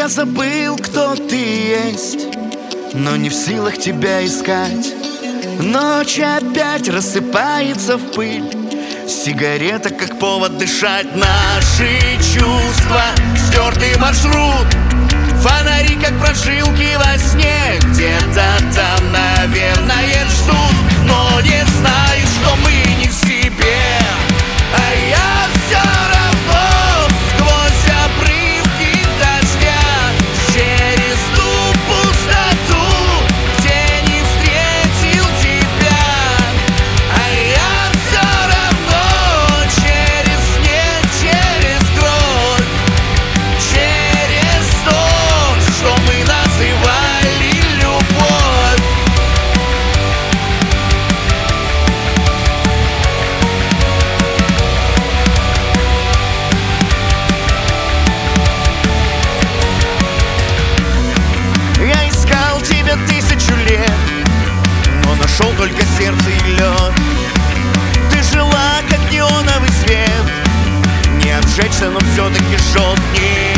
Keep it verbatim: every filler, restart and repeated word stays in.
Я забыл, кто ты есть, но не в силах тебя искать. Ночь опять рассыпается в пыль, сигарета как повод дышать. Наши чувства, стертый маршрут, фонари как прожилки во сне. Где-то там, наверное, ждут, но не знают, что мы не в себе. А я все равно сквозь обрывки дождя, через ту пустоту, где не встретил тебя. А я все равно через снег, через кровь, через то, что мы называли любовь. Я искал тебя тысячу лет, но нашел только сердце и лед. Ты жила, как неоновый свет, не обжечься, но все-таки жжет. Не